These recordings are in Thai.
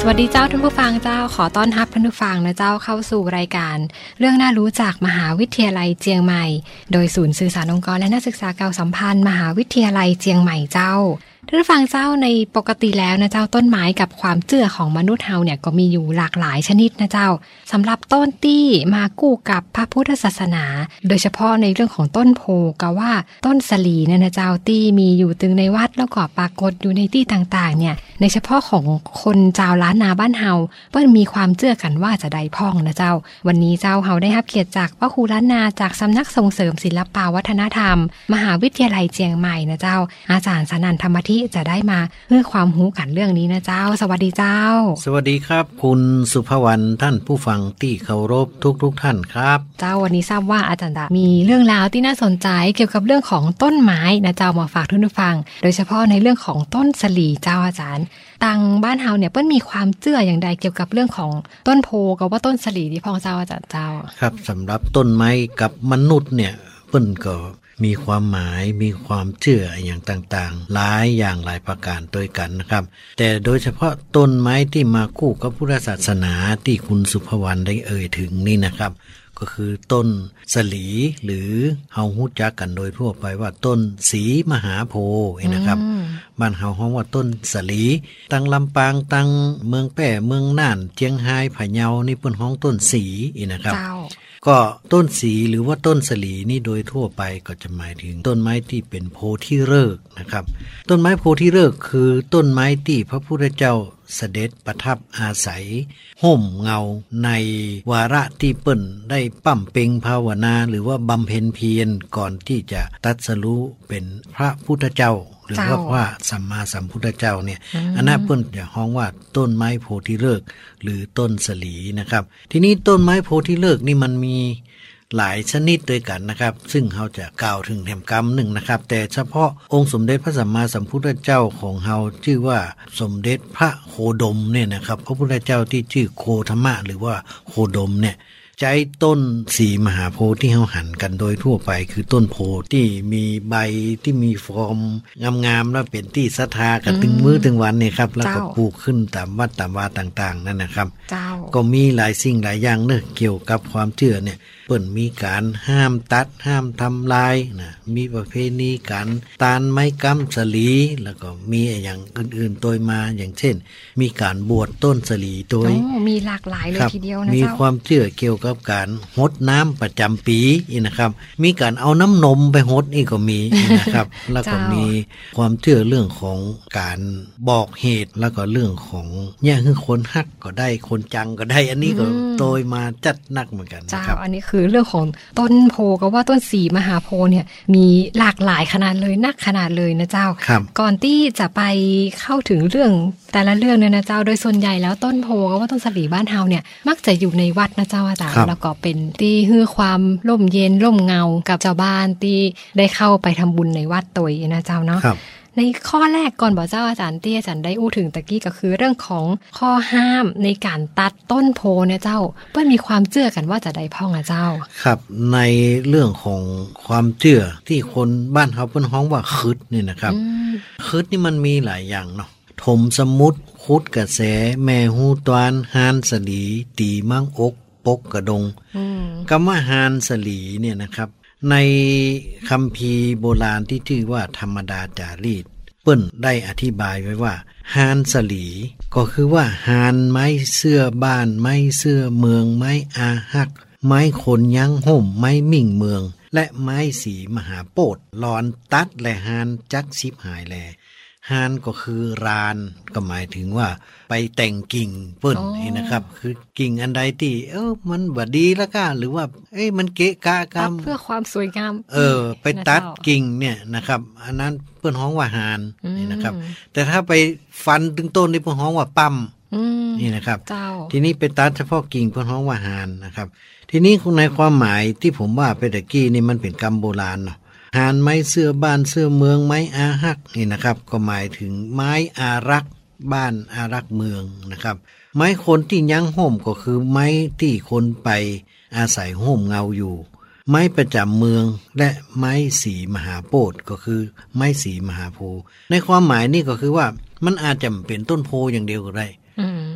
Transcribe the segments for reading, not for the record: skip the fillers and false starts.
วัสดีเจ้าท่านผู้ฟังเจ้าขอต้อนรับท่านผู้ฟังนะเจ้าเข้าสู่รายการเรื่องน่ารู้จากมหาวิทยาลัยเจียงใหม่โดยศูนย์สื่อสารองค์กรและนักศึกษาเก่าสัมพันธ์มหาวิทยาลัยเจียงใหม่เจ้าท่านผู้ฟังเจ้าในปกติแล้วนะเจ้าต้นไม้กับความเชื่อของมนุษย์เฮาเนี่ยก็มีอยู่หลากหลายชนิดนะเจ้าสำหรับต้นตี้มาคู่กับพระพุทธศาสนาโดยเฉพาะในเรื่องของต้นโพก็ว่าต้นสลีเนี่ยนะเจ้าตี้มีอยู่ตึงในวัดแล้วก็ปรากฏอยู่ในที่ต่างๆเนี่ยในเฉพาะของคนชาวล้านนาบ้านเฮาเปิ้นมีความเชื่อกันว่าจะได้พ่องนะเจ้าวันนี้เจ้าเฮาได้รับเกียรติจากพระครูล้านนาจากสำนักส่งเสริมศิลปวัฒนธรรมมหาวิทยาลัยเจียงใหม่นะเจ้าอาจารย์สนั่นธรรมธิจะได้มาเพื่อความรู้กันเรื่องนี้นะเจ้าสวัสดีเจ้าสวัสดีครับคุณสุภวรรณท่านผู้ฟังที่เคารพทุกท่านครับเจ้าวันนี้ทราบว่าอาจารย์มีเรื่องราวที่น่าสนใจเกี่ยวกับเรื่องของต้นไม้นะเจ้ามาฝากท่านผู้ฟังโดยเฉพาะในเรื่องของต้นสลีเจ้าอาจารย์ตังบ้านเฮาเนี่ยเปิ้นมีความเชื่ออย่างใดเกี่ยวกับเรื่องของต้นโพกับว่าต้นสลีที่พ่อเจ้าอาจารย์เจ้าครับสำหรับต้นไม้กับมนุษย์เนี่ยเปิ้นก็มีความหมายมีความเชื่ออย่างต่างๆหลายอย่างหลายประการด้วยกันนะครับแต่โดยเฉพาะต้นไม้ที่มาคู่กับพุทธศาสนาที่คุณสุภวรรณได้เอ่ยถึงนี่นะครับก็คือต้นสลีหรือเฮาฮู้จักกันโดยทั่วไปว่าต้นสีมหาโพธิ์นะครับบ้านเฮาฮ้องว่าต้นสลีตั้งลำปางตั้งเมืองแป้เมืองน่านเจียงไฮ้พะเยานี่เปิ้นฮ้องต้นสีนะครับก็ต้นสีหรือว่าต้นสลีนี่โดยทั่วไปก็จะหมายถึงต้นไม้ที่เป็นโพธิฤกษ์นะครับต้นไม้โพธิฤกษ์คือต้นไม้ที่พระพุทธเจ้าเสด็จประทับอาศัยห่มเงาในวาระที่เปิ้นได้ปั้มเพ็งภาวนาหรือว่าบำเพ็ญเพียรก่อนที่จะตรัสรู้เป็นพระพุทธเจ้าหรือว่าพระสัมมาสัมพุทธเจ้าเนี่ยอันนั้นเปิ้นจะฮ้องว่าต้นไม้โพธิฤกษ์หรือต้นสลีนะครับทีนี้ต้นไม้โพธิฤกษ์นี่มันมีหลายชนิดด้วยกันนะครับซึ่งเราจะกล่าวถึงแถมกรรมหนึ่งนะครับแต่เฉพาะองค์สมเด็จพระสัมมาสัมพุทธเจ้าของเราชื่อว่าสมเด็จพระโคดมเนี่ยนะครับพระพุทธเจ้าที่ชื่อโคธรรมะหรือว่าโคดมเนี่ยใช้ต้นสีมหาโพธิ์ที่เราหันกันโดยทั่วไปคือต้นโพธิ์ที่มีใบที่มีฟอร์มงามๆแล้วเป็นที่ศรัทธากันถึงมื้อถึงวันเนี่ยครับแล้วก็ปลูกขึ้นตามวัดตามวาต่างๆนั่นนะครับก็มีหลายสิ่งหลายอย่างเนอะเกี่ยวกับความเชื่อเนี่ยเปิ้นมีการห้ามตัดห้ามทำลายนะมีประเพณีการตานไม้กำสลีแล้วก็มีอย่างอื่นๆตัวมาอย่างเช่นมีการบวชต้นสลีตัวมีหลากหลายเลยทีเดียวนะมีความเชื่อเกี่ยวกับการหดน้ำประจำปีนะครับมีการเอาน้ำนมไปหดนี่ก็มีนะครับแล้วก็มีความเชื่อเรื่องของการบอกเหตุแล้วก็เรื่องของเนี่ยคือคนฮักก็ได้คนจังก็ได้อันนี้ก็โตยมาจัดนักเหมือนกันนะครับอันนี้คือเรื่องของต้นโพก็ว่าต้นสีมหาโพเนี่ยมีหลากหลายขนาดเลยนักขนาดเลยนะเจ้าก่อนที่จะไปเข้าถึงเรื่องแต่ละเรื่องเนี่ยนะเจ้าโดยส่วนใหญ่แล้วต้นโพก็ว่าต้นสลีบ้านเฮาเนี่ยมักจะอยู่ในวัดนะเจ้าอาจารย์แล้วก็เป็นที่ให้ความร่มเย็นร่มเงากับชาวบ้านที่ได้เข้าไปทำบุญในวัดตัวนะเจ้าเนาะในข้อแรกก่อนบอกเจ้าอาจารย์ที่อาจารย์ได้อู้ถึงตะกี้ก็คือเรื่องของข้อห้ามในการตัดต้นโพเนี่ยเจ้าเพื่อมีความเชื่อกันว่าจะได้พ่องอ่ะเจ้าครับในเรื่องของความเชื่อที่คนบ้านเขาเพิ่นฮ้องว่าคึดนี่นะครับคึดนี่มันมีหลายอย่างเนาะถมสมุดคุดกระแสแม่ฮูตวานหานสลีตีมั่งอกปกกระดงคำว่าหานสลีเนี่ยนะครับในคัมภีร์โบราณที่ชื่อว่าธรรมดาจารีตเปิ้นได้อธิบายไว้ว่าหานสลีก็คือว่าหานไม้เสื้อบ้านไม้เสื้อเมืองไม้อาหักไม้คนยั้งห่มไม้มิ่งเมืองและไม้สีมหาโพธิ์ลอนตัดและหานจักชิบหายแลหานก็คือรานก็หมายถึงว่าไปแต่งกิ่งเปิ้นนี่นะครับคือกิ่งอันใดที่มันบ่ดีแล้วก็หรือว่ามันเกะกะกรรมเพื่อความสวยงามไปตัดกิ่งเนี่ยนะครับอันนั้นเปิ้นฮ้องว่าหานนี่นะครับแต่ถ้าไปฟันถึงต้นนี่เปิ้นฮ้องว่าปั๊มนี่นะครับทีนี้ไปตัดเฉพาะกิ่งเปิ้นฮ้องว่าหานนะครับทีนี้ในความหมายที่ผมว่าไปตะกี้นี่มันเป็นคำโบราณเนาะหานไม้เสื้อบ้านเสื้อเมืองไม้อาหักนี่นะครับก็หมายถึงไม้อารักบ้านอารักเมืองนะครับไม้คนที่ยั้งห่มก็คือไม้ที่คนไปอาศัยห่มเงาอยู่ไม้ประจำเมืองและไม้สีมหาโพธิ์ก็คือไม้สีมหาโพธิ์ในความหมายนี่ก็คือว่ามันอาจจะเป็นต้นโพอย่างเดียวก็ได้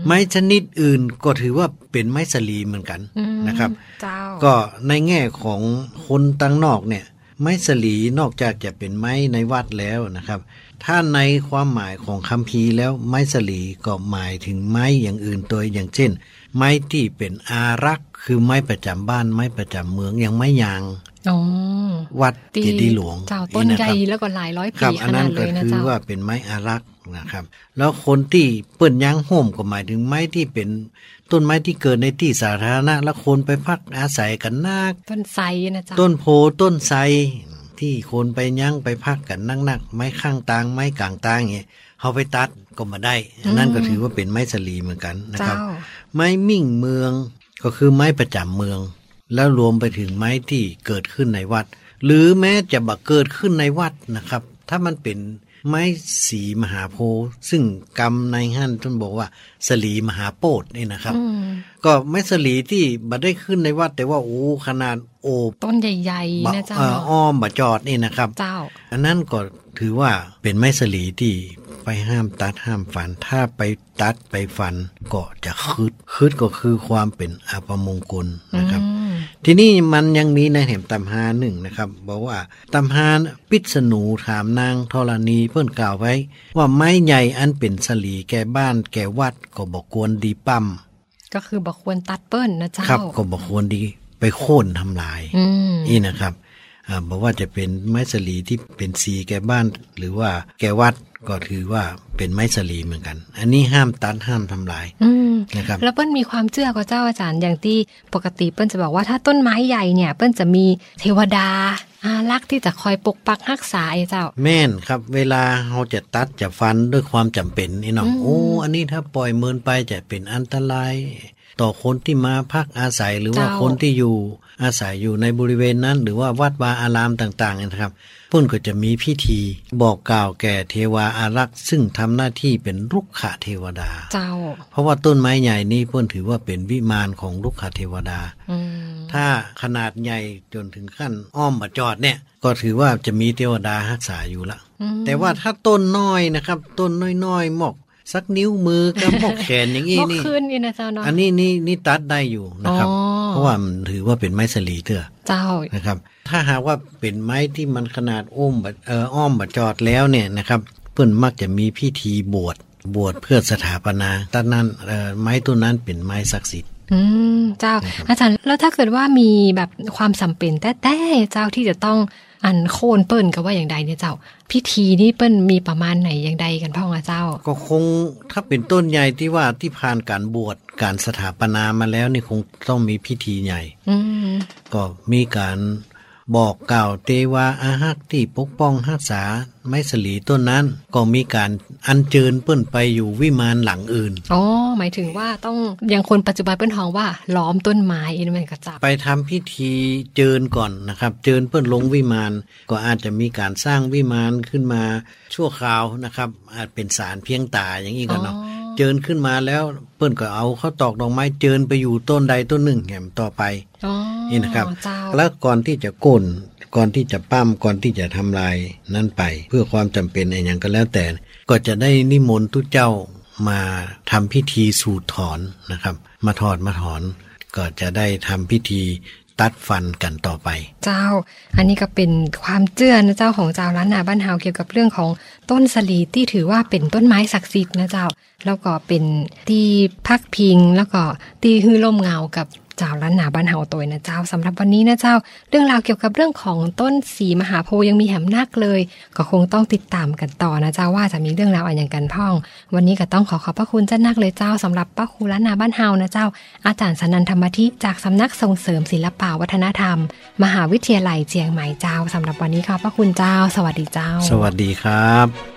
ไม้ชนิดอื่นก็ถือว่าเป็นไม้สลีเหมือนกันนะครับก็ในแง่ของคนต่างนอกเนี่ยไม้สลีนอกจากจะเป็นไม้ในวัดแล้วนะครับถ้าในความหมายของคัมภีร์แล้วไม้สลีก็หมายถึงไม้อย่างอื่นตัวอย่างเช่นไม้ที่เป็นอารักษ์คือไม้ประจำบ้านไม้ประจำเมืองอย่างไม้ยางวัดเจดีย์หลวงเจ้าต้นใหญ่แล้วก็หลายร้อยปีขนาดเลยนะเจ้าอันนั้นก็คือว่าเป็นไม้อารักษ์นะครับแล้วคนที่เปิ้นยางโฮมก็หมายถึงไม้ที่เป็นต้นไม้ที่เกิดในที่สาธารณะแล้วคนไปพักอาศัยกันนักต้นไทรนะเจ้าต้นโพต้นไทรที่คนไปย่างไปพักกันนักๆไม้ข้างตางไม้กลางตางอย่างเงี้ยเขาไปตัดก็มาได้นั่นก็ถือว่าเป็นไม้สลีเหมือนกันนะครับไม้มิ่งเมืองก็คือไม้ประจำเมืองแล้วรวมไปถึงไม้ที่เกิดขึ้นในวัดหรือแม้จะบักเกิดขึ้นในวัดนะครับถ้ามันเป็นไม้สีมหาโพธิ์ซึ่งกรรมในหั่นท่านบอกว่าสลีมหาโพธิ์นี่นะครับก็ไม้สลีที่บัดได้ขึ้นในวัดแต่ว่าโอ้ขนาดโอบต้นใหญ่ๆนะเจ้าอ้อมบะจอดนี่นะครับเจ้าอันนั้นก็ถือว่าเป็นไม้สลีที่ไปห้ามตัดห้ามฟันถ้าไปตัดไปฟันก็จะคืดก็คือความเป็นอัปมงคลนะครับทีนี้มันยังมีในแห่มตำหาหนึ่งนะครับบอกว่าตำหาปิษณูถามนางธรณีเพิ่นกล่าวไว้ว่าไม้ใหญ่อันเป็นสลีแก่บ้านแก่วัดก็บ่ควรดีปั้มก็คือบ่ควรตัดเปิ้นนะเจ้าครับก็บ่ควรดีไปโค่นทำลายนี่นะครับบอกว่าจะเป็นไม้สลีที่เป็นสีแก่บ้านหรือว่าแก่วัดก็ถือว่าเป็นไม้สลีเหมือนกันอันนี้ห้ามตัดห้ามทำลายนะครับแล้วเปิ้ลมีความเชื่อกับเจ้าอาจารย์อย่างที่ปกติเปิ้ลจะบอกว่าถ้าต้นไม้ใหญ่เนี่ยเปิ้ลจะมีเทวดาอารักษ์ที่จะคอยปกปักรักษาเจ้าแม่นครับเวลาเราจะตัดจะฟันด้วยความจำเป็นนี่น้องโอ้อันนี้ถ้าปล่อยเมินไปจะเป็นอันตรายต่อคนที่มาพักอาศัยหรือว่าคนที่อยู่อาศัยอยู่ในบริเวณนั้นหรือว่าวัดวาอารามต่างๆนะครับเพิ่นก็จะมีพิธีบอกกล่าวแก่เทวาอารักษ์ซึ่งทำหน้าที่เป็นรุกขเทวดาเจ้าเพราะว่าต้นไม้ใหญ่นี้เพิ่นถือว่าเป็นวิมานของรุกขเทวดาถ้าขนาดใหญ่จนถึงขั้นอ้อมบะจอดเนี่ยก็ถือว่าจะมีเทวดารักษาอยู่ละแต่ว่าถ้าต้นน้อยนะครับต้นน้อยๆหมอกสักนิ้วมือกับหมอกแขนอย่างนี้นี่ขึ้นนะเจ้าเนาะอันนี้นี่ตัดได้อยู่นะครับเพราะว่ามันถือว่าเป็นไม้สลีเถอะเจ้านะครับถ้าหากว่าเป็นไม้ที่มันขนาดอ้อมบะจอดแล้วเนี่ยนะครับเพิ่นมักจะมีพิธีบวชเพื่อสถาปนาต้นนั้นไม้ต้นนั้นเป็นไม้ศักดิ์สิทธิ์เจ้าอาจารย์แล้วถ้าเกิดว่ามีแบบความจำเป็นแต่เจ้าที่จะต้องอันโค่นเปิ้นก็ว่าอย่างใดเนี่ยเจ้าพิธีนี่เปิ้นมีประมาณไหนอย่างใดกันพ่อเจ้าก็คงถ้าเป็นต้นใหญ่ที่ว่าที่ผ่านการบวชการสถาปนามาแล้วนี่คงต้องมีพิธีใหญ่ก็มีการบอกกล่าวเทวาอารักษ์ที่ปกป้องรักษาไม้สลีต้นนั้นก็มีการอัญเชิญเปิ้นไปอยู่วิมานหลังอื่นอ๋อหมายถึงว่าต้องอย่างคนปัจจุบันเปิ้นฮ้องว่าล้อมต้นไม้นี่มันก็จับไปทำพิธีเจิญก่อนนะครับเจิญเปิ้นลงวิมานก็อาจจะมีการสร้างวิมานขึ้นมาชั่วคราวนะครับอาจเป็นศาลเพียงตาอย่างนี้ก็เนาะเจิญขึ้นมาแล้วเปิ้นก็เอาข้าวตอกดอกไม้เจิญไปอยู่ต้นใดต้นหนึ่งแห่มต่อไปนี่นะครับแล้วก่อนที่จะโค่นก่อนที่จะปั้มก่อนที่จะทำลายนั่นไปเพื่อความจำเป็นอะไรอย่างก็แล้วแต่ก็จะได้นิมนต์ทุกเจ้ามาทำพิธีสูดถอนนะครับมาถอนก็จะได้ทำพิธีตัดฟันกันต่อไปเจ้าอันนี้ก็เป็นความเชื่อนะเจ้าของเจ้าล้านนาบ้านเฮาเกี่ยวกับเรื่องของต้นสลีที่ถือว่าเป็นต้นไม้ศักดิ์สิทธิ์นะเจ้าแล้วก็เป็นที่พักพิงแล้วก็ที่ฮือร่มเงากับเจ้าล้านนาบ้านเฮาตัวนะเจ้าสำหรับวันนี้นะเจ้าเรื่องราวเกี่ยวกับเรื่องของต้นสีมหาโพธิ์ยังมีแหมนักเลยก็คงต้องติดตามกันต่อนะเจ้าว่าจะมีเรื่องราวอะไรอย่างกันพ่องวันนี้ก็ต้องขอบพระคุณเจ้านักเลยเจ้าสำหรับป้าครูล้านนาบ้านเฮานะเจ้าอาจารย์สนันธรรมธิจากสำนักส่งเสริมศิลปวัฒนธรรมมหาวิทยาลัยเจียงใหม่เจ้าสำหรับวันนี้ขอบพระคุณเจ้าสวัสดีเจ้าสวัสดีครับ